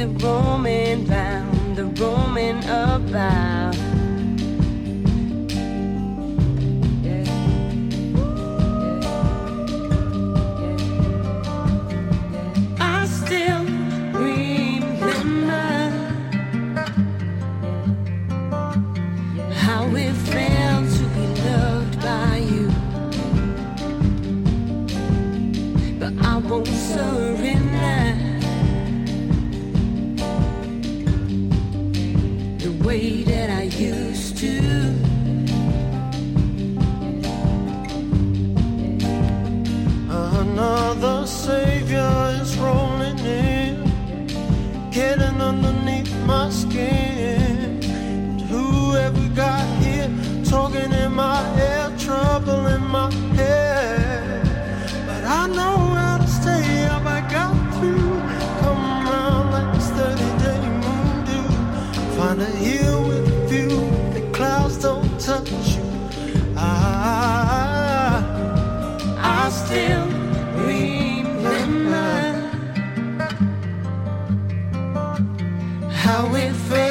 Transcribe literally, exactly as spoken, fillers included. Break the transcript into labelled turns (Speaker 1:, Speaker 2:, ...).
Speaker 1: are roaming round, they're roaming about. Yeah. Yeah. Yeah. I still remember how it felt to be loved by you, but I won't surrender. The way that I used to.
Speaker 2: Another savior is rolling in, getting underneath my skin. And whoever got here, talking in my ear, trouble in my head. But I know how to stay up, I got through. Come around like this thirty-day moon do. Find a hill with a view, the clouds don't touch you. I,
Speaker 1: I still remember
Speaker 2: how it felt.